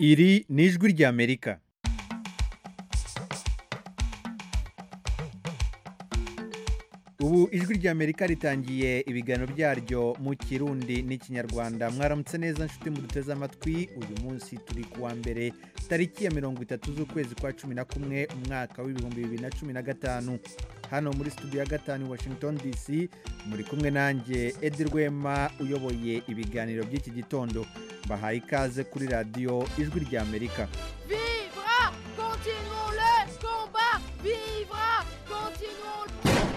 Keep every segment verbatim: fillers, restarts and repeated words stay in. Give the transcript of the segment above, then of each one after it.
Iri ni ijwi ry'Amerika. Ubu ijwi ry'Amerika ritangiye ibiganiro byaryo mu Kirundi n'Ikinyarwanda. Mwaramutse neza nshuti muduteze amatwi. Uyu munsi turi kuwa mbere tariki ya mirongo itatu z'ukwezi kwa cumi na kumwe umwaka w'ibihumbi bibiri na cumi na gatanu. Hano muri studio ya gatanu Washington D C muri kumwe nanjye Edi Rwema uyoboye ibiganiro by'iki gitondo. Bahaye ikaze kuri radio ijwi ry'Amerika. Vivra, continuons le combat. Vivra, continuons.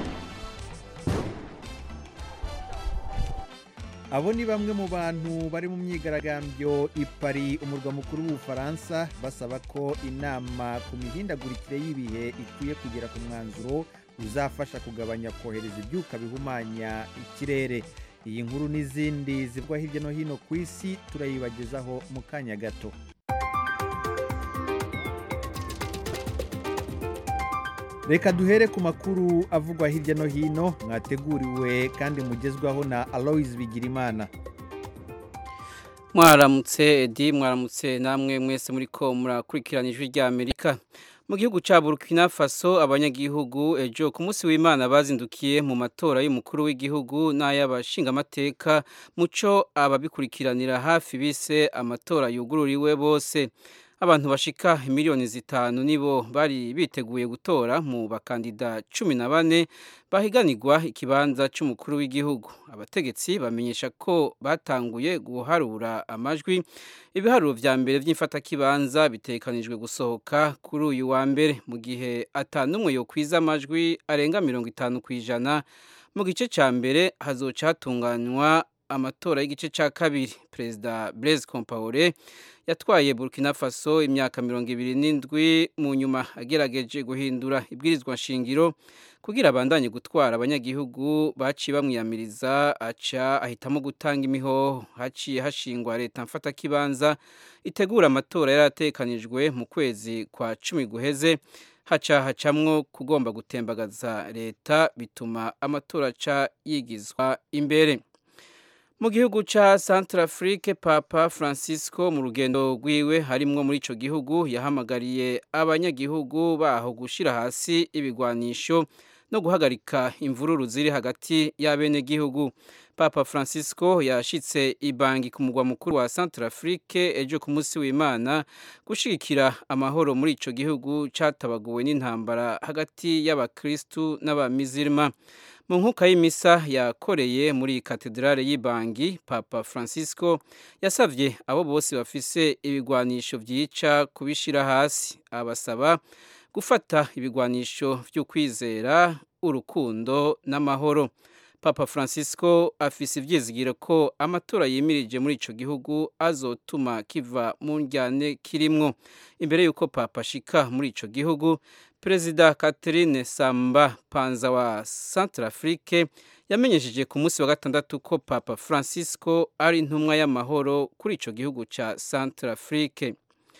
Abo ni bamwe mu bantu bari mu myigaragambyo i Paris, umurwa mukuru w'Ubufaransa, basaba ko inama ku mihindagurikire y'ibihe ikwiye kugera ku mwanzuro uzafasha kugabanya kohereza ibyuka bihumanya ikirere. Iyi nkuru n'izindi zivugwa hirya no hino ku isi turayibagezaho mu kanya gato. Reka duhere ku makuru avugwa hirya no hino mwateguriwe kandi mugezwaho na Aloys Bigirimana. Mwaramutse Edi, mwaramutse namwe mwese muri ko murakurikirana ijwi ry'Amerika. Mu gihugu ca Burkina Faso abanyagihugu ejo ku munsi w'Imana bazindukiye mu matora y'umukuru w'igihugu n'ay'abashinga amateka muco ababikurikiranira hafi bise amatora yugururiwe bose. Abantu bashika miliyoni zitanu nibo bari biteguye gutora mu bakandida cumi na bane bahiganirwa ikibanza c'umukuru w'igihugu. Abategetsi bamenyesha ko batanguye guharura amajwi. Ibiharuro vya mbere vy'imfata kibanza bitekanijwe gusohoka kuri uyu wa mbere mu gihe atanumwe yo kwiza amajwi arenga mirongo itanu kwijana. Mu gice ca mbere hazoca hatunganywa amatora y'igice ca kabiri. Perezida Blaise Compaoré yatwaye Burkina Faso imyaka mirongo ibiri n'indwi mu nyuma agerageje guhindura ibwirizwa nshingiro kugira abandanye gutwara abanyagihugu baciye bamwiyamiriza aca ahitamo gutanga imihoho. Haciye hashingwa leta mfata kibanza itegura amatora yaratekanijwe mu kwezi kwa cumi guheze. Haca hacamwo kugomba gutembagaza leta bituma amatora ca yigizwa imbere. Mu gihugu ca Centrafrique, Papa Francisco mu rugendo rwiwe harimwo muri ico gihugu yahamagariye abanyagihugu baho gushira hasi ibigwanisho no guhagarika imvururu ziri hagati y'abene gihugu. Papa Francisco yashitse ibangi ku mugwa mukuru wa Centrafrique ejo ku munsi w'Imana gushigikira amahoro muri ico gihugu catabaguwe n'intambara hagati y'abakristu n'abamizirima. Mu nkuka y'imisa yakoreye muri katedrale y'Ibangi, Papa Francisco yasavye abo bose bafise ibigwanisho vyica kubishira hasi. Abasaba gufata ibigwanisho vy'ukwizera, urukundo n'amahoro. Papa Francisco afise ivyizigiro ko amatora yimirije muri ico gihugu azotuma kiva mu njyane kirimwo. Imbere yuko Papa shika muri ico gihugu, Perezida Catherine Samba Panza wa Centrafrique yamenyesheje ku munsi wa gatandatu ko Papa Francisco ari intumwa y'amahoro kuri ico gihugu ca Centrafrique.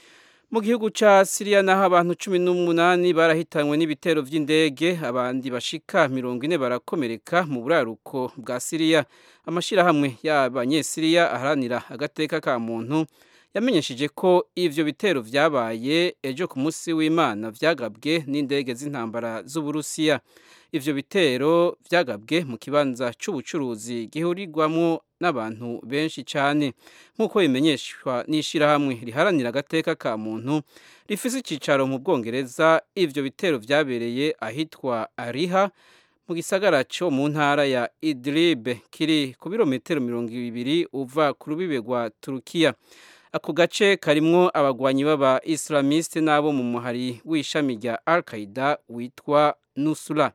Mu gihugu ca Syria naho abantu cumi n'umunani barahitanywe n'ibitero vy'indege, abandi bashika mirongo ine barakomereka mu buraruko bwa Syria. Amashirahamwe y'abanyesiriya aharanira agateka ka muntu yamenyesheje ko ivyo bitero vyabaye ejo ku munsi w'Imana vyagabwe n'indege z'intambara z'Uburusiya. Ivyo bitero vyagabwe mu kibanza c'ubucuruzi gihurirwamo n'abantu benshi cyane nk'uko bimenyeshwa n'ishirahamwe riharanira agateka ka muntu rifise icicaro mu Bwongereza. Ivyo bitero vyabereye ahitwa Ariha mu gisagara cyo mu ntara ya Idlib kiri ku birometero mirongo ibiri uva ku rubibe rwa Turukiya. Ako gace karimwo abagwanyi b'aba Islamiste nabo mu muhari w'ishami rya Al-Qaeda witwa Nusra.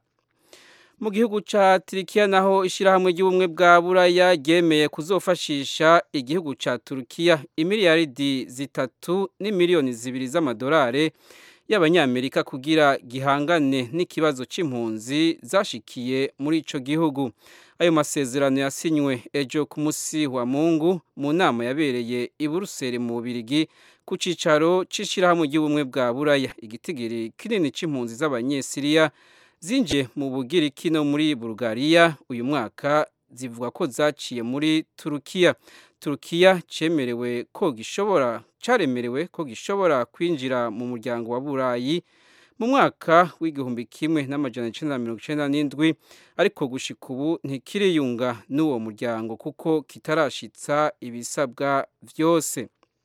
Mu gihugu ca Turkiya naho ishirahamwe ry'ubumwe bwa Buraya ryemeye kuzofashisha igihugu ca Turkiya imiliyaridi zitatu n'imiliyoni zibiri z'amadolari y'abanyamerika kugira gihangane n'ikibazo c'impunzi zashikiye muri ico gihugu. Ayo masezerano yasinywe ejo ku munsi wa Mungu mu nama yabereye i Buruseli mu Bubiligi ku cicaro c'ishirahamwe ry'ubumwe bwa Buraya. Igitigiri kinini c'impunzi z'abanyesiriya zinje mu Bugiriki no muri Bulgaria uyu mwaka zivuga ko zaciye muri Turukiya. Turukiya cemerewe ko gishobora caremerewe ko gishobora kwinjira mu muryango wa Burayi mu mwaka w'igihumbi kimwe n'amajana icenda na mirongo icenda n'indwi ariko gushika ubu ntikiriyunga n'uwo muryango kuko kitarashitsa ibisabwa vyose.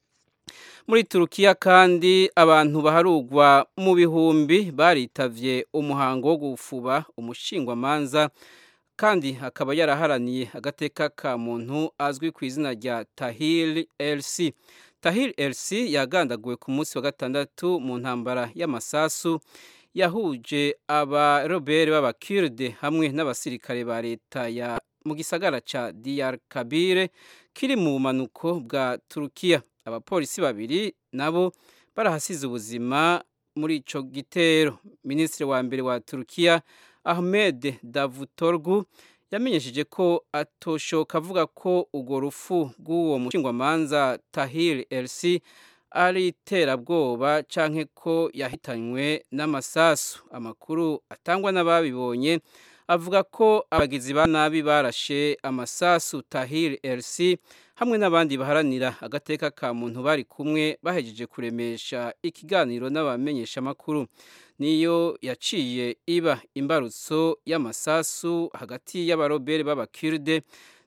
Muri Turukiya kandi abantu baharugwa mu bihumbi baritavye umuhango wo gufuba umushingwamanza kandi akaba yaraharaniye agateka ka muntu azwi ku izina rya Tahir El-Si. Tahir El-Si yagandaguwe ku munsi wa gatandatu mu ntambara y'amasasu yahuje abarobere b'abakurde hamwe n'abasirikare ba leta ya mu gisagara ca Diyarbakir kiri mu bumanuko bwa Turukiya. Abapolisi babiri nabo barahasize ubuzima muri ico gitero. Minisitiri wa mbere wa Turukiya Ahmed Davutoglu yamenyesheje ko atoshoka avuga ko urwo rufu rw'uwo mushingwamanza Tahir El-Si ari iterabwoba canke ko yahitanywe n'amasasu. Amakuru atangwa n'ababibonye avuga ko abagizi ba nabi barashe amasasu Tahir El-Si hamwe n'abandi baharanira agateka ka muntu bari kumwe bahejeje kuremesha ikiganiro n'abamenyesha makuru. Niyo yaciye iba imbarutso y'amasasu hagati y'abarobere b'abakurde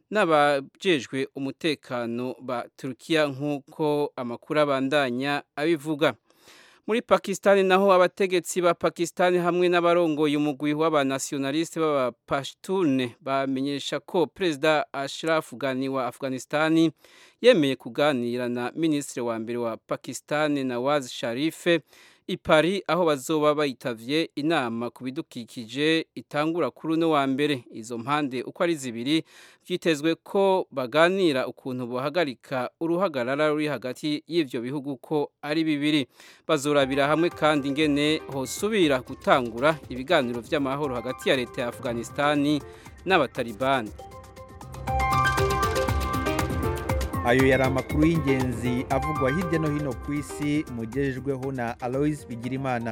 n'abajejwe umutekano ba Turukiya nk'uko amakuru abandanya abivuga. Muri Pakistan naho abategetsi ba Pakistan hamwe n'abarongoye umugwi w'abanationaliste b'aba Pashtun bamenyesha ko President Ashraf Ghani wa Afghanistan yemeye kuganira na Ministre wa mbere wa Pakistan Nawaz Sharif i Paris aho bazoba bayitavye inama ku bidukikije itangura kuri uno wa mbere. Izo mpande uko ari zibiri vyitezwe ko baganira ukuntu bohagarika uruhagarara ruri hagati y'ivyo bihugu ko ari bibiri. Bazorabira hamwe kandi ingene hosubira gutangura ibiganiro vy'amahoro hagati ya leta ya Afghanistan n'abatalibani. Ayo yari amakuru y'ingenzi avugwa hirya no hino ku isi mugejejweho na Alois Bigirimana.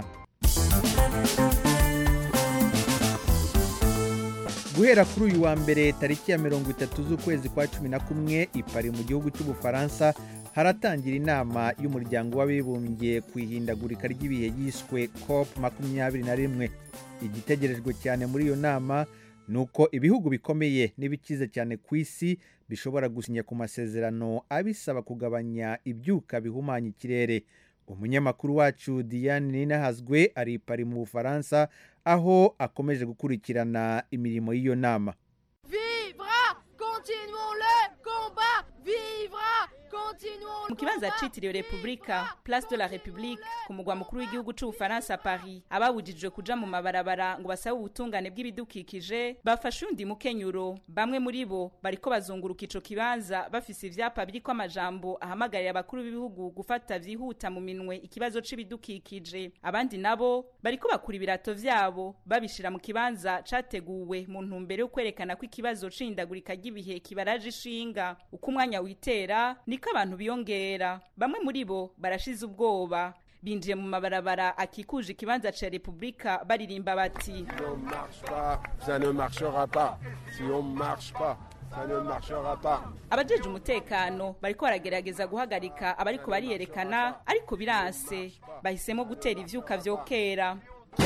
Guhera kuri uyu wa mbere tariki ya mirongo itatu z'ukwezi kwa cumi na kumwe i Paris mu gihugu cy'Ubufaransa haratangira inama y'umuryango w'abibumbye ku ihindagurika ry'ibihe yiswe COP makumyabiri na rimwe. Igitegerejwe cyane muri iyo nama nuko ibihugu bikomeye n'ibikize cyane ku isi bishobora gusinya ku masezerano abisaba kugabanya ibyuka bihumanya ikirere. Umunyamakuru wacu Diane Ninahazwe ari Paris mu Bufaransa aho akomeje gukurikirana imirimo y'iyo nama. Vivra, continuons le combat, vivra, continuons. Mu kibanza citiriwe Republika, Place de la République, ku mugwa mukuru w'igihugu c'Ubufaransa Paris, ababujijwe kuja mu mabarabara ngo basabe ubutungane bw'ibidukikije bafashe undi mukenyuro. Bamwe muri bo bariko bazunguruka ico kibanza bafise ivyapa biriko amajambo ahamagarira abakuru b'ibihugu gufata vyihuta mu minwe ikibazo c'ibidukikije. Abandi nabo bariko bakura ibirato vyabo babishira mu kibanza categuwe mu ntumbero yo kwerekana ko ikibazo c'indagurika ry'ibihe kibaraje ishinga. Uko umwanya witera niko abantu biyongera. Bamwe muri bo barashize ubwoba binjiye mu mabarabara akikuje ikibanza ca Republika baririmba bati ça ne marchera pas si on marche pas ça ne marchera pas. Abajeje umutekano bariko baragerageza guhagarika abariko bariyerekana ariko biranse bahisemo gutera ivyuka vyokera.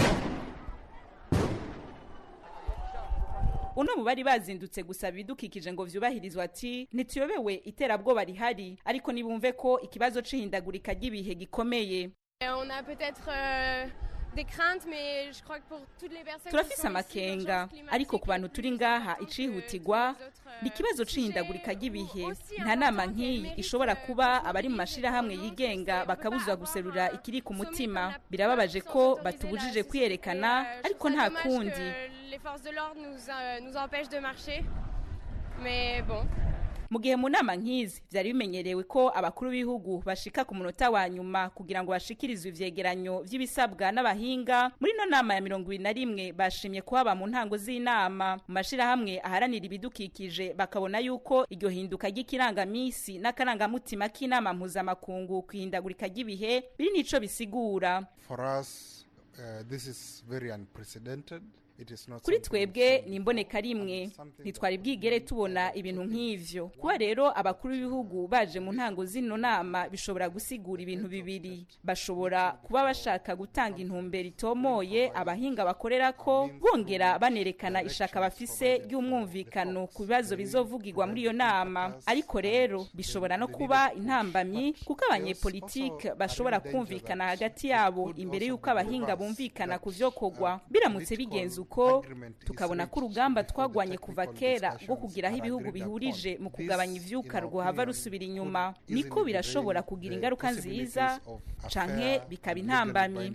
Uno mu bari bazindutse gusaba ibidukikije ngo vyubahirizwa ati ntituyobewe iterabwoba rihari ariko nibumve ko ikibazo c'ihindagurika ry'ibihe gikomeye. On a peut-être euh, des craintes mais je crois que pour toutes les personnes turafise amakenga ariko ku bantu turi ngaha icihutirwa ikibazo c'ihindagurika ry'ibihe. Nta nama nk'iyi ishobora kuba abari mu mashira hamwe yigenga bakabuzwa guserura ikiri ku mutima. Birababaje ko batubujije kwiyerekana ariko nta kundi. Les forces de l'ordre nous euh, nous empêchent de marcher mais bon. Mu gihe mu nama nk'izi vyari bimenyerewe ko abakuru b'ibihugu bashika ku munota wa nyuma kugira ngo bashikirizwe ivyegeranyo vy'ibisabwa n'abahinga, muri no nama ya mirongo ibiri na rimwe bashimye kuhaba mu ntango z'inama. Mu mashira hamwe aharanira ibidukikije bakabona yuko iryo hinduka ry'ikirangamisi n'akarangamutima k'inama mpuzamakungu kwihindagurika ry'ibihe biri nico bisigura. For us, uh, this is very unprecedented. kuri twebwe ni imboneka rimwe ntitwari bwigere tubona ibintu nk'ivyo kuba rero abakuru b'ibihugu baje mu ntango zino nama bishobora gusigura ibintu bibiri bashobora kuba bashaka gutanga intumbero itomoye abahinga bakorera ko bongera banerekana ishaka bafise ry'umwumvikano ku bibazo bizovugirwa muri iyo nama ariko rero bishobora no kuba intambamyi kuko abanyepolitike bashobora kumvikana hagati yabo imbere y'uko abahinga bumvikana ku vyokorwa biramutse bigenze uko tukabona ko urugamba twagwanye kuva kera rwo kugiraho ibihugu bihurije mu kugabanya ivyuka rwohava rusubira inyuma niko birashobora kugira ingaruka nziza canke bikaba intambamyi.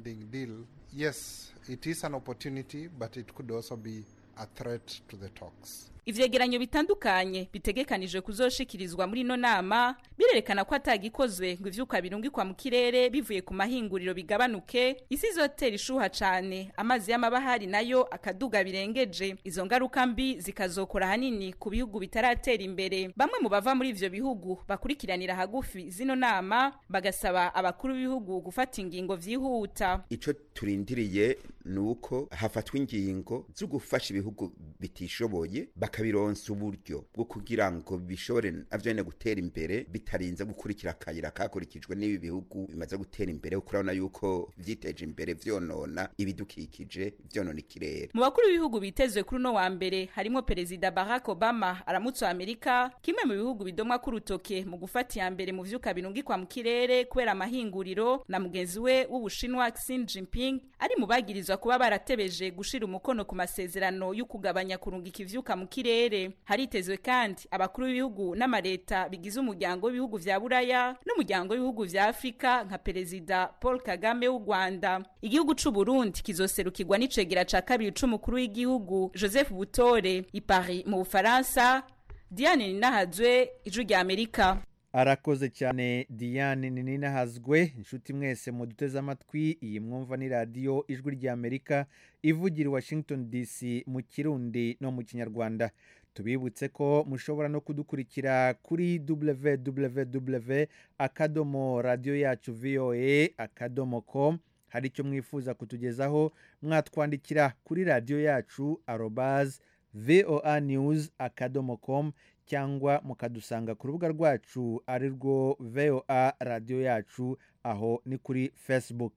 Yes, it is an opportunity, but it could also be a threat to the talks. Ivyegeranyo bitandukanye bitegekanijwe kuzoshikirizwa muri no nama birerekana ko atagikozwe ngo ivyuka birungikwa mu kirere bivuye ku mahinguriro bigabanuke isi zotera ishuha cane amazi y'amabahari nayo akaduga birengeje izo ngaruka mbi zikazokora hanini ku bihugu bitaratera imbere. Bamwe mu bava muri ivyo bihugu bakurikiranira hagufi zino nama bagasaba abakuru b'ibihugu gufata ingingo vyihuta. Ico turindiriye nuko hafatwa ingingo zo gufasha ibihugu bitishoboye bakabironsa uburyo bwo kugira ngo bishobore avyene gutera imbere bitarinze gukurikira akayira kakurikijwe n'ibi bihugu bimaze gutera imbere kurabona yuko vyiteje imbere vyonona ibidukikije vyonona ikirere. Mu bakuru b'ibihugu bitezwe kuri no wa mbere harimo Perezida Barack Obama aramutse Amerika kimwe mu bihugu bidomwa ku rutoke mu gufata ya mbere mu vyuka birungikwa mu kirere kubera amahinguriro na mugenzi we w'Ubushinwa Xi Jinping ari mu bagirizwa kuba baratebeje gushira umukono ku masezerano yo kugabanya kurungika ivyuka mu kirere. Haritezwe kandi abakuru b'ibihugu n'amareta bigize umuryango w'ibihugu vya Buraya n'umuryango w'ibihugu vya Afrika nka Perezida Paul Kagame w'u Rwanda. Igihugu c'u Burundi kizoserukirwa n'icegera ca kabiri c'umukuru w'igihugu Joseph Butore i Paris mu Bufaransa. Diane Ninahazwe, Ijwi rya Amerika. Arakoze cyane Diane Ninahazwe. Inshuti mwese mu duteze amatwi iyi mwumva ni radio Ijwi rya Amerika ivugira Washington D C mu Kirundi no mu Kinyarwanda. Tubibutse ko mushobora no kudukurikira kuri w w w akadomo radio yacu voa akadomo com. Hari icyo mwifuza kutugezaho mwatwandikira kuri radio yacu arobase voa news akadomo com cyangwa mukadusanga ku rubuga rwacu ari rwo voa radio yacu aho ni kuri Facebook.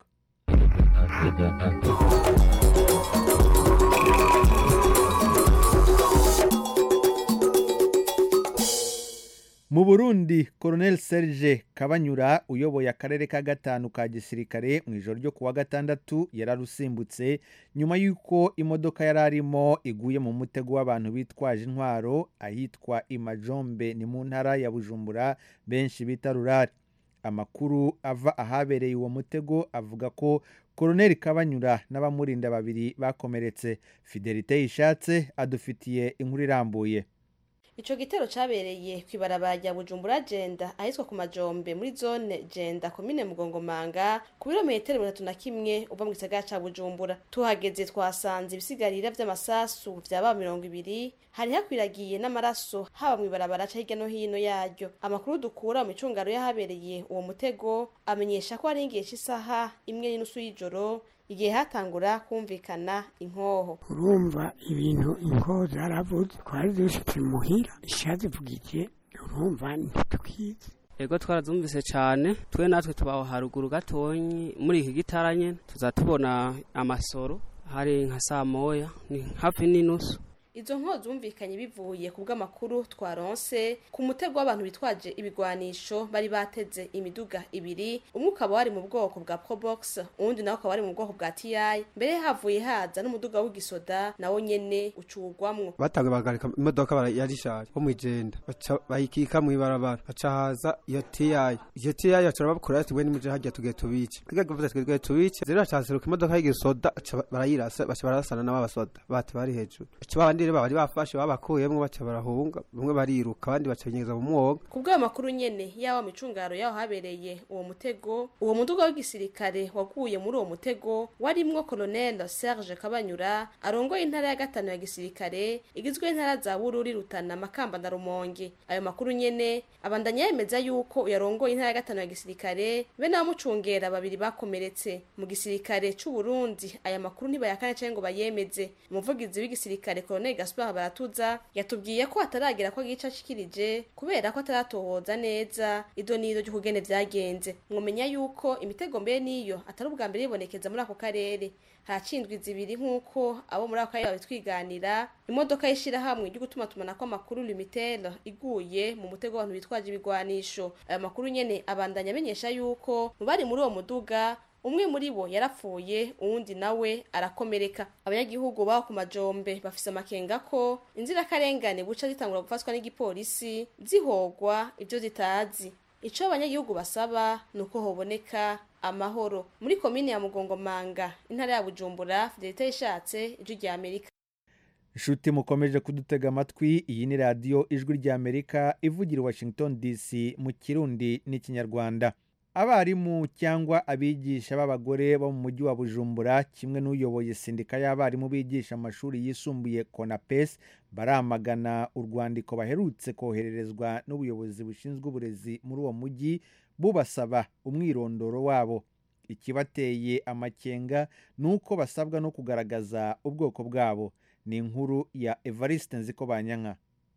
Mu Burundi Colonel Serge Kabanyura uyoboye akarere ka gatanu ka gisirikare mu ijoro ryo kuwa gatandatu yararusimbutse nyuma yuko imodoka yararimo iguye mu mutego w'abantu bitwaje intwaro ahitwa Imajombe ni mu ntara ya Bujumbura benshi bita Rurari. Amakuru ava ahabereye uwo mutego avuga ko Colonel Kabanyura n'abamurinda babiri bakomeretse. Fidelite Ishatse adufitiye inkuru irambuye. Ico gitero cabereye kwibarabara rya Bujumbura Jenda ahitwa ku Majombe muri zone Jenda komine Mugongomanga ku birometero bitatu na kimwe uva mu gisagara ca Bujumbura. Tuhageze twasanze ibisigarira vy'amasasu vyaba mirongo ibiri hari hakwiragiye n'amaraso haba mu ibarabara ca hirya no hino yaryo. Amakuru dukura mu icungaro yahabereye uwo mutego amenyesha ko ari ingiye cy'isaha imwe n'inusu y'ijoro igihe hatangura kumvikana inkoho. Urumva ibintu inkoho zaravuze twari dushitse muhira ishaze vugiye urumva ntitukize. Ego twarazumvise cyane twe natwe tubaho haruguru gatonyi muri iki gitaranye tuzatubona amasoro hari nka saa moya ni hafi n'inusu. Izo nkozo zumvikanye bivuye ku bw'amakuru twaronse ku mutego w'abantu bitwaje ibigwanisho bari bateze imiduga ibiri, umwe ukaba wari mu bwoko bwa Probox undi nawe ukaba wari mu bwoko bwa T I. Mbere havuye haza n'umuduga w'igisoda nawo nyene ucugwamwo. Batanga bagarika imodoka yarishaje ko mwijenda bayikika mu ibarabara aca haza iyo T I. Iyo T I yacara bakora ati we nimuje hajya tugiye tubice. Kigavuze twige tubice zero acaseruka imodoka y'igisoda barayirasa baca barasana n'abasoda bati bari hejuru. Aca bandi rero bari bafashe babakuyemwo baca barahunga bamwe bariruka abandi baca binyegeza mu mwoga kubwa makuru nyene yawo micungaro yaho habereye uwo mutego uwo muduga w'igisirikare waguye muri uwo mutego warimwo Colonel Serge Kabanyura arongoye intara ya gatanu ya gisirikare igizwe n'intara za Bururi Rutana Makamba na Rumonge ayo makuru nyene abandanya yemeza yuko uyarongoye intara ya gatanu ya gisirikare be n'abamucungera babiri bakomeretse mu gisirikare c'u Burundi aya makuru ntibayakana cyangwa ngo bayemeze umuvugizi w'igisirikare Colonel Gaspard Baratuza yatubwiye ko ataragira ko gica cikirije kubera ko ataratohoza neza ido nido cy'ukugene vyagenze mwomenya yuko imitego mbere niyo atari ubwa mbere ibonekeza muri ako karere hacindwi zibiri nkuko abo muri ako karere babitwiganira imodoka yishira hamwe ryo gutuma tumana ko amakuru Limitel iguye mu mutego abantu bitwaje ibigwanisho aya makuru nyene abandanya amenyesha yuko mu bari muri uwo muduga umwe muri bo yarapfuye uwundi nawe arakomereka abanyagihugu baho ku Majombe bafise amakenga ko inzira karengane buca zitangura gufatwa n'igipolisi zihogwa ibyo zitazi ico abanyagihugu basaba nuko hoboneka amahoro muri komine ya Mugongomanga intara ya Bujumbura Fidelite ishatse ijwi rya Amerika. Shuti mukomeje kudutega amatwi iyi ni radio ijwi rya Amerika ivugira Washington D C mu Kirundi n'ikinyarwanda. Abarimu cyangwa abigisha b'abagore bo mu mujyi wa Bujumbura kimwe n'uyoboye sindika y'abarimu bigisha amashuri yisumbuye Konapes baramagana urwandiko baherutse kohererezwa n'ubuyobozi bushinzwe uburezi muri uwo mujyi bubasaba umwirondoro wabo. Ikibateye amakenga nuko basabwa no kugaragaza ubwoko bwabo. Ni inkuru ya Evariste Nzikobanyanka.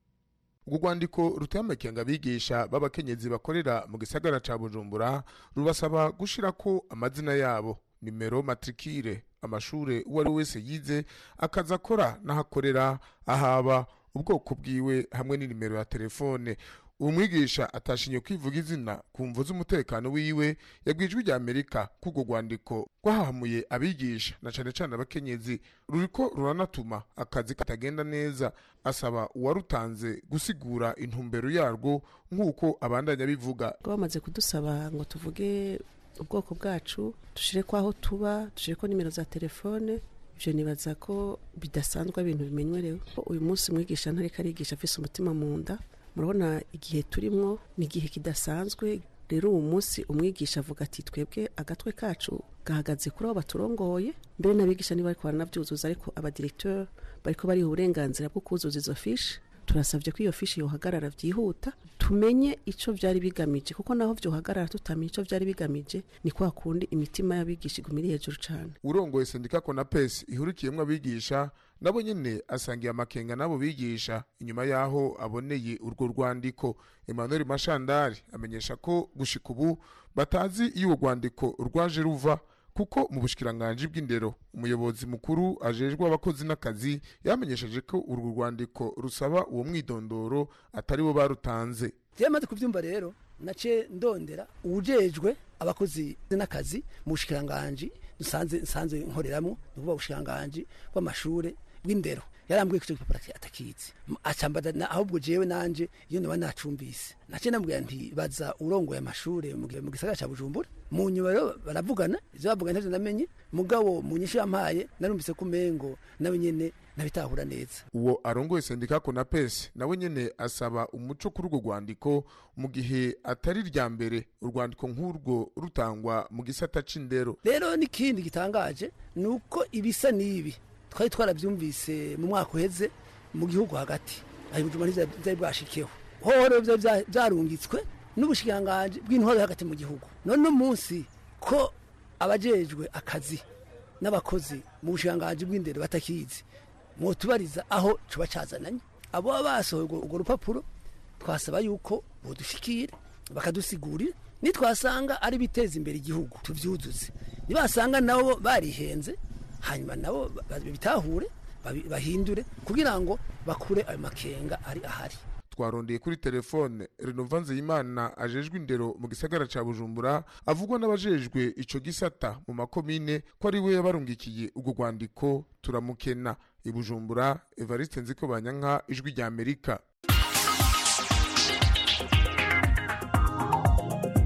Urwandiko ruteye amakenga bigisha b'abakenyezi bakorera mu gisagara ca Bujumbura rubasaba gushirako amazina yabo, nimero matrikire, amashure uwo ari wese yize, akaza akora n'ahakorera, ahaba, ubwoko bwiwe hamwe n'inimero ya telefone. Umwigisha atashinye kwivuga izina ku mvo z'umutekano wiwe yabwijwe rya Amerika kugo rwandiko rwahamuye abigisha na cane cane abakenyezi ruriko ruranatuma akazi katagenda neza, asaba uwarutanze gusigura intumbero yarwo nk'uko abandanya bivuga. Bamaze kudusaba ngo tuvuge ubwoko bwacu, dushire ko aho tuba, dushire ko nimero za telefone. Je nibaza ko bidasanzwe ibintu bimenywerewe. Uyu munsi mwigisha ntari karigisha afise umutima mu nda. Murabona igihe turimwo ni igihe kidasanzwe. Rero uwo munsi umwigisha avuga ati twebwe agatwe kacu gahagaze kuri abo baturongoye, mbere n'abigisha niba ariko baranavyuzuza, ariko aba directeur bariko bari uburenganzira bwo kuzuza izo fiche. Turasavye ko iyo fiche yohagarara vyihuta tumenye ico vyari bigamije, kuko naho vyohagarara tutamenye ico vyari bigamije ni kwa kundi imitima y'abigisha igumira hejuru cyane. Urongoye sindika Konapes ihurikiyemwe abigisha nabo nyene asangiye amakenga nabo bigisha inyuma yaho aboneye urwo rwandiko. Emmanuel Mashandari amenyesha ko gushika ubu batazi iyo rwandiko rwaje ruva, kuko mu bushikiranganje bw'indero umuyobozi mukuru ajejwe abakozi n'akazi yamenyesheje ko urwo rwandiko rusaba uwo mwidondoro atari bo barutanze. Yamaze kuvyumva rero nace ndondera ujejwe abakozi n'akazi mu bushikiranganje dusanze nsanze nkoreramo nuvuga bushikiranganje bw'amashure bw'indero. Yarambwiye ko papara atakizi acambada na ahubwo jewe nanje iyo niba nacumbise nace nambwiye nti baza urongoye amashure mu gisagara ca Bujumbura. Mu nyuma rero baravugana ivyo bavuga ntavyo namenye, mugabo mu nyisho yampaye narumvise ko mengo nawe nyene nabitahura neza. Uwo arongoye sindika Konapes nawe nyene asaba umuco kuri urwo rwandiko mu gihe atari rya mbere urwandiko nk'urwo rutangwa mu gisata c'indero. Rero n'ikindi gitangaje nuko ibisa nibi twari twarabyumvise mu mwaka uheze mu gihugu hagati aho Bujumbura zari bwashikeho horo byarungitswe n'ubushikiranganje bw'intwaro hagati mu gihugu. None umunsi ko abajejwe akazi n'abakozi mu bushikiranganje bw'indero batakizi, mwotubariza aho cuba cazananye abo basohoye urwo rupapuro. Twasaba yuko bodushikira bakadusigurira, nitwasanga ari biteza imbere igihugu tuvyuzuze, nibasanga nabo barihenze hanyuma nabo bitahure bahindure kugira ngo bakure ayo makenga ari ahari. Twarondeye kuri telefone Renovanze Imana ajejwe indero mu gisagara ca Bujumbura avugwa n'abajejwe ico gisata mu makomine ko ari we yabarungikiye ugo rwandiko. Turamukena. I Bujumbura, Evariste Nzikobanyanka, ijwi rya Amerika.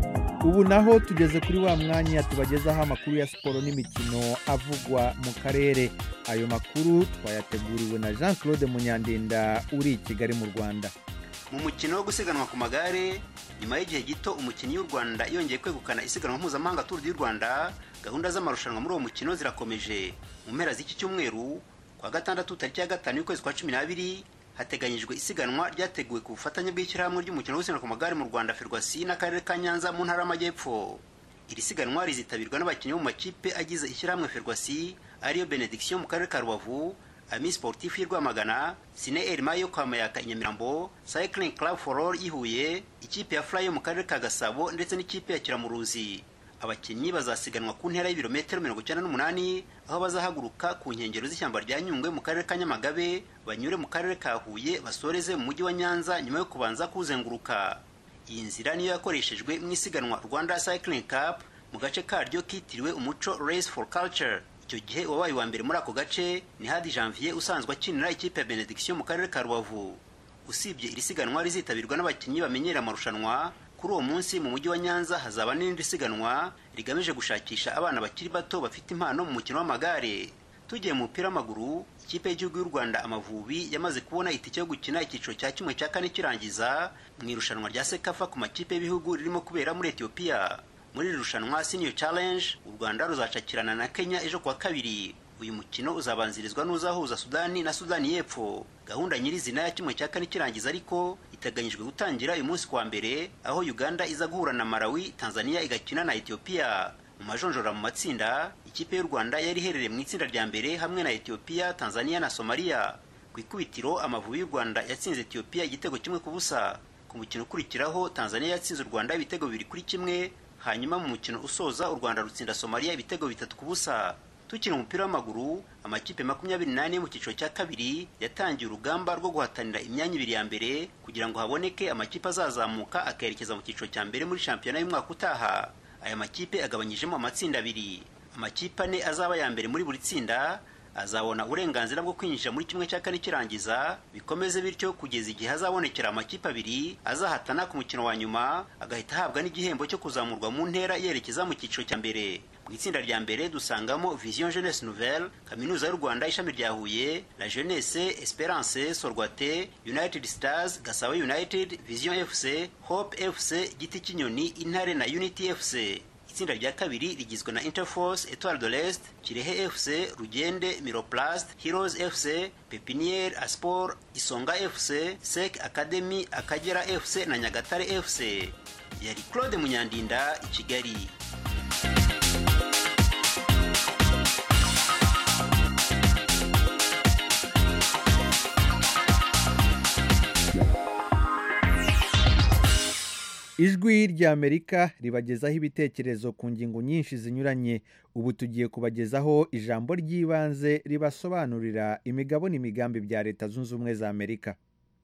ubu naho tugeze kuri wa mwanya tubagezaho amakuru ya siporo n'imikino avugwa mu karere. Ayo makuru twayateguriwe na Jean Claude Munyandinda uri i Kigali mu Rwanda. Mu mukino wo gusiganwa ku magare, nyuma y'igihe gito umukinnyi w'u Rwanda yongeye kwegukana isiganwa mpuzamahanga Tour du Rwanda, gahunda z'amarushanwa muri uwo mukino zirakomeje. Mu mpera z'iki cyumweru kwa gatandatu tariki ya gatanu y'ukwezi kwa cumi n'abiri hateganyijwe isiganwa ryateguwe ku bufatanye bw'ishyirahamwe ry'umukino wo gusiganwa ku magare mu Rwanda Ferwasi n'akarere ka Nyanza mu ntara y'Amajyepfo. Iri siganwa rizitabirwa n'abakinnyi bo mu makipe agize ishyirahamwe Ferwasi ariyo Benediction mu karere ka Rubavu, Ami Sportif y'u Rwamagana, Cine Elma yo kwa Mayaka i Nyamirambo, Cycling Club for All i Huye, ikipe ya Fly yo mu karere ka Gasabo ndetse n'ikipe ya Kiramuruzi. Abakinnyi bazasiganwa ku ntera y'ibirometero mirongo icyenda n'umunani aho bazahaguruka ku nkengero z'ishyamba rya Nyungwe mu karere ka Nyamagabe, banyure mu karere ka Huye basoreze mu mujyi wa Nyanza nyuma yo kubanza kuzenguruka. Iyi nzira niyo yakoreshejwe mu isiganwa Rwanda Cycling Cup mu gace karyo kitiriwe Umuco Race for Culture. Icyo gihe wabaye wa mbere muri ako gace ni Hadi Janvier usanzwe akinira ikipe ya Benediction mu karere ka Rubavu. Usibye iri siganwa rizitabirwa n'abakinnyi bamenyera amarushanwa, kuri uwo munsi mu mujyi wa Nyanza hazaba n'irindi siganwa rigamije gushakisha abana bakiri bato bafite impano mu mukino w'amagare. Tugiye mu mupira w'amaguru, ikipe y'igihugu y'u Rwanda Amavubi yamaze kubona itike yo gukina icyiciro cya kimwe cya kane kirangiza mu irushanwa rya Sekafa ku makipe y'ibihugu ririmo kubera muri Ethiopia. Muri iri rushanwa Senior Challenge, u Rwanda ruzacakirana na Kenya ejo kuwa kabiri. Uyu mukino uzabanzirizwa n'uzahuza Sudani na Sudani y'Epfo. Gahunda nyirizina ya kimwe cya kane kirangiza ariko iteganyijwe gutangira uyu munsi kwa mbere, aho Uganda iza guhura na Malawi, Tanzania igakina na Ethiopia. Mu majonjora mu matsinda, ikipe y'u Rwanda yari iherereye mu itsinda rya mbere hamwe na Ethiopia, Tanzania na Somalia. Ku ikubitiro Amavubi y'u Rwanda yatsinze Ethiopia igitego kimwe ku busa. Ku mukino ukurikiraho Tanzania yatsinze u Rwanda ibitego bibiri kuri kimwe, hanyuma mu mukino usoza u Rwanda rutsinda Somalia ibitego bitatu ku busa. Tukiri umupira w'amaguru, amakipe makumyabiri n'ane mu cyiciro cya kabiri yatangiye urugamba rwo guhatanira imyanya ibiri ya mbere kugira ngo haboneke amakipe azazamuka akerekeza mu cyiciro cya mbere muri shampiyona y'umwaka utaha. Aya makipe agabanyijemo amatsinda abiri. Amakipe ane azaba ya mbere muri buri tsinda azabona uburenganzira bwo kwinjira muri kimwe cya kane kirangiza, bikomeze bityo kugeza igihe hazabonekera amakipe abiri azahatana ku mukino wa nyuma agahita ahabwa n'igihembo cyo kuzamurwa mu ntera yerekeza mu cyiciro cya mbere. Mu itsinda rya mbere dusangamo Vision Jeunesse Nouvelle, Kaminuza y'u Rwanda ishami rya Huye, La Jeunesse, Esperance, Sorwate, United Stars, Gasabo United, Vision F C, Hope F C, Giti Kinyoni, Intare na Unity F C. Itsinda rya kabiri rigizwe na Interforce, Etoile de l'Est, Kirehe F C, Rugende, Miroplast, Heroes F C, Pepiniere, Asport, Isonga F C, Sec Academy, Akagera F C na Nyagatare F C. Yari Claude Munyandinda i Kigali. Ijwi rya Amerika ribagezaho ibitekerezo ku ngingo nyinshi zinyuranye. Ubu tugiye kubagezaho ijambo ry'ibanze ribasobanurira imigabo n'imigambi bya Leta Zunze Ubumwe za Amerika.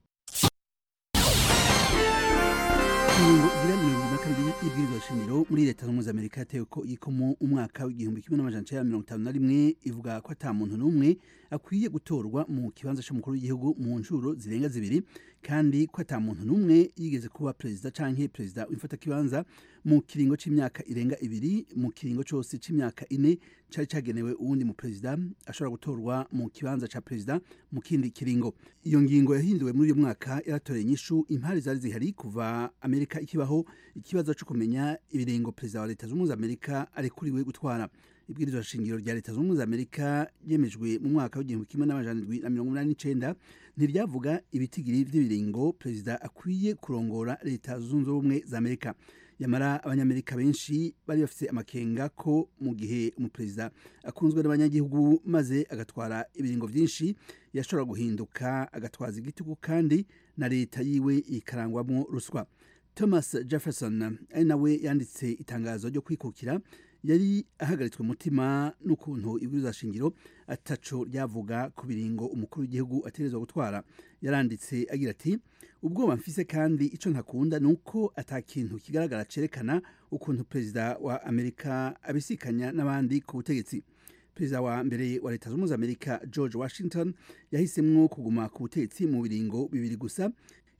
Ingingo igira mirongo ine na kabiri y'ibwirizwa shingiro muri Leta Zunze Ubumwe za Amerika yatewe ko ikomo umwaka w'igihumbi kimwe n'amajana icenda mirongo itanu na rimwe ivuga ko ata muntu n'umwe akwiye gutorwa mu kibanza cy'umukuru w'igihugu mu nshuro zirenga zibiri, kandi ko ata muntu n'umwe yigeze kuba perezida canke perezida w'imfata kibanza mu kiringo c'imyaka irenga ibiri mu kiringo cyose c'imyaka ine cari cagenewe uwundi mu perezida ashobora gutorwa mu kibanza ca perezida mu kindi kiringo. Iyo ngingo yahinduwe muri uyu mwaka yaratoreye inyishu impari zari zihari kuva Amerika ikibaho ikibazo cyo kumenya ibiringo perezida wa Leta Zunze Ubumwe za Amerika arekuriwe gutwara. Ibwirizwa shingiro rya Leta Zunze Ubumwe za Amerika yemejwe mu mwaka w'igihumbi kimwe n'amajana indwi na mirongo inani n'icenda ntiryavuga ibitigiri vy'ibiringo perezida akwiye kurongora Leta Zunze Ubumwe za Amerika. Yamara abanyamerika benshi bari bafite amakenga ko mu gihe umuperezida akunzwe n'abanyagihugu maze agatwara ibiringo byinshi yashobora guhinduka agatwaza igitugu kandi na leta yiwe ikarangwamo ruswa. Thomas Jefferson ari nawe yanditse itangazo ryo kwikukira yari ahagaritswe umutima n'ukuntu ibwirizwa shingiro ataco ryavuga ku biringo umukuru w'igihugu ategerezwa gutwara. Yaranditse agira ati, ubwoba mfise kandi ico ntakunda nuko atakintu kigaragara cerekana ukuntu perezida wa Amerika abisikanya n'abandi ku butegetsi. Perezida wa mbere wa Leta Zunze Ubumwe za Amerika George Washington yahisemwo kuguma ku butegetsi mu biringo bibiri gusa.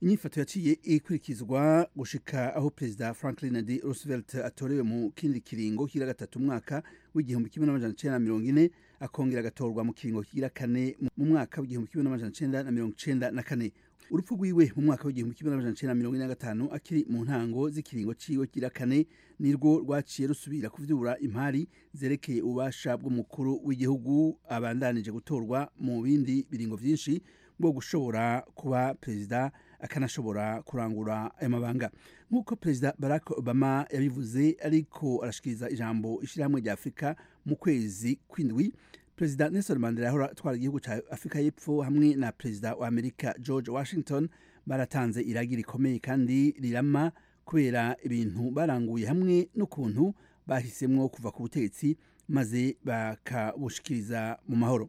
inyifato yaciye ikurikizwa gushika aho perezida Franklin D Roosevelt atorewe mu kindi kiringo kira gatatu mwaka w'igihumbi kimwe n'amajana icenda na mirongo ine akongera agatorwa mu kiringo kira kane mu mwaka w'igihumbi kimwe n'amajana icenda na mirongo icenda na kane. Urupfu rwiwe mu mwaka w'igihumbi kimwe n'amajana icenda na mirongo ine na gatanu akiri mu ntango z'ikiringo ciwe kira kane nirwo rwaciye rusubira kuvyura impari zerekeye ububasha bw'umukuru w'igihugu abandanije gutorwa mu bindi biringo vyinshi bwo gushobora kuba perezida akanashobora kurangura aya mabanga. Nk'uko perezida Barack Obama yabivuze ariko arashikiriza ijambo ishirahamwe rya Afrika mu kwezi kw'indwi, perezida Nelson Mandela yahora atwara igihugu ca Afrika y'Epfo hamwe na perezida wa Amerika George Washington baratanze iragi rikomeye kandi rirama kubera ibintu baranguye hamwe n'ukuntu bahisemwo kuva ku butegetsi maze bakabushikiriza mu mahoro.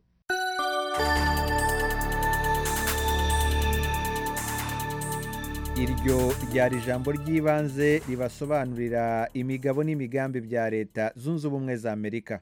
Iryo ryari ijambo ry'ibanze ribasobanurira imigabo n'imigambi bya leta zunze ubumwe za Amerika.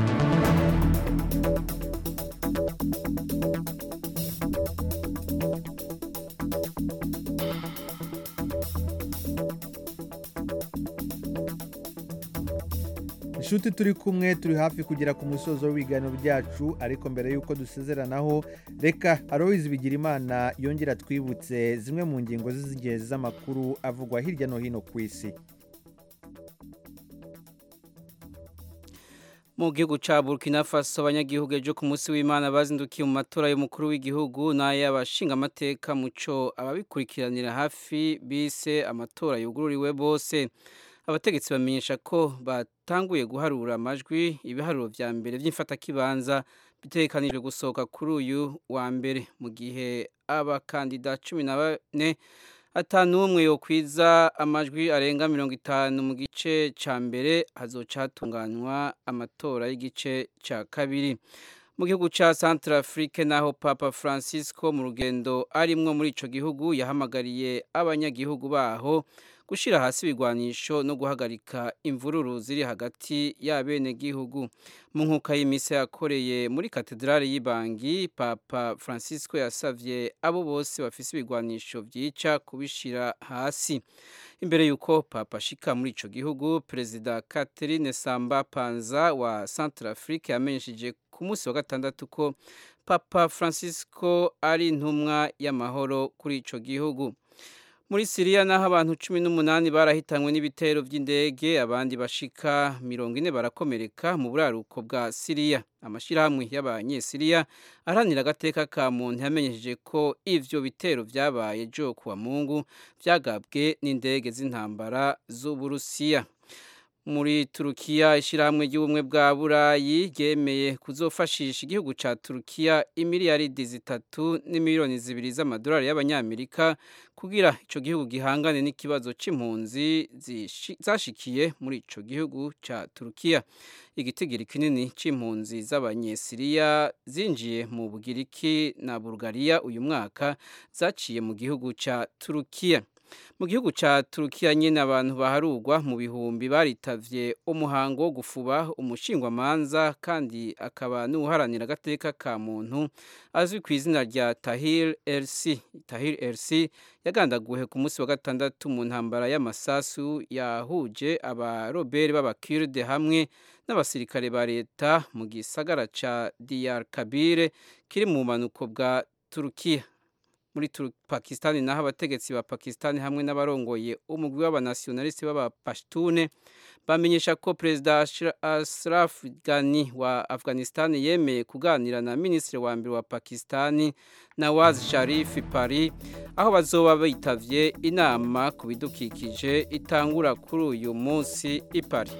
Inshuti turi kumwe turi hafi kugera ku musozo w'ibiganiro byacu, ariko mbere y'uko dusezeranaho reka Aloys Bigirimana yongera twibutse zimwe mu ngingo z'ingenzi z'amakuru avugwa hirya no hino ku isi. Mu gihugu ca Burkina Faso abanyagihugu ejo ku munsi w'Imana bazindukiye mu matora y'umukuru w'igihugu n'ay'abashinga amateka muco ababikurikiranira hafi bise amatora yugururiwe bose. Abategetsi bamenyesha ko batanguye guharura amajwi ibiharuro vya mbere vy'imfatakibanza bitegekanijwe gusohoka kuri uyu wa mbere, mu gihe abakandida cumi na bane atanu umwe yo kwiza amajwi arenga mirongo itanu mu gice ca mbere hazoca hatunganywa amatora y'igice ca kabiri. Mu gihugu ca Centrafrique naho Papa Francisco mu rugendo arimwo muri ico gihugu yahamagariye abanyagihugu baho gushira hasi ibigwanisho no guhagarika imvururu ziri hagati y'abene gihugu. Mu nkuka y'imisa yakoreye muri katedrale y'Ibangi, Papa Francisco yasavye abo bose bafise ibigwanisho vyica kubishira hasi. Imbere yuko Papa ashika muri ico gihugu, Perezida Catherine Samba Panza wa Centrafrique yamenyesheje ku munsi wa gatandatu ko Papa Francisco ari intumwa y'amahoro kuri ico gihugu. Muri Syria naho abantu cumi n'umunani barahitanywe n'ibitero vy'indege, abandi bashika mirongo ine barakomereka mu buraruko bwa Syria. Amashirahamwe y'abanyesiriya aranira agateka ka muntu yamenyesheje ko ivyo bitero vyabaye jo kuwa Mungu vyagabwe n'indege z'intambara z'Uburusiya. Muri Turukiya ishirahamwe ry'ubumwe bwa Burayi ryemeye kuzofashisha igihugu ca Turukiya imiliyaridi zitatu n'imiliyoni zibiri z'amadolari y'abanyamerika kugira ico gihugu gihangane n'ikibazo c'impunzi zashikiye muri ico gihugu ca Turukiya. Igitigiri kinini c'impunzi z'abanyesiriya zinjiye mu Bugiriki na Bulgaria uyu mwaka zaciye mu gihugu ca Turukiya. Mu gihugu ca Turukiya nyene abantu baharugwa mu bihumbi baritavye umuhango wo gufuba umushingwamanza kandi akaba n'uharanira agateka ka muntu azwi ku izina rya Tahir Elsi. Tahir Elsi yagandaguwe ku munsi wa gatandatu mu ntambara y'amasasu yahuje abaroberi b'abakurde hamwe n'abasirikare ba leta mu gisagara ca Diyarbakir kiri mu manuko bwa Turukiya. Muri Pakistani naho abategetsi ba Pakistani hamwe n'abarongoye umugwi w'abanationaliste b'abapashtune bamenyesha ko Perezida Ashraf Ghani wa Afghanistan yemeye kuganira na Minisitiri wa mbere wa Pakistani Nawaz Sharif Pari aho bazoba bitavye inama ku bidukikije itangura kuri uyu munsi i Paris.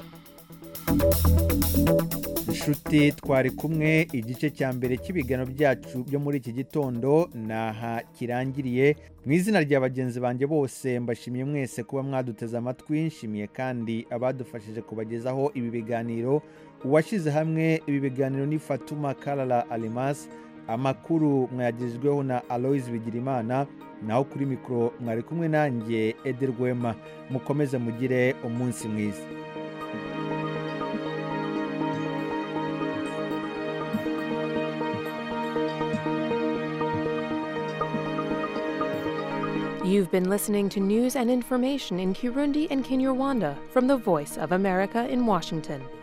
Inshuti twari kumwe igice cya mbere cy'ibigano byacu byo muri iki gitondo naha kirangiriye. Mu izina rya bagenzi banjye bose mbashimiye mwese kuba mwaduteze amatwi, nshimiye kandi abadufashije kubagezaho ibi biganiro. Uwashize hamwe ibi biganiro ni Fatuma Kalala Alimas, amakuru mwayagejejweho na Aloys Bigirimana, naho kuri mikoro mwari kumwe nanjye Ederwema. Mukomeze mugire umunsi mwiza. You've been listening to news and information in Kirundi and Kinyarwanda from the Voice of America in Washington.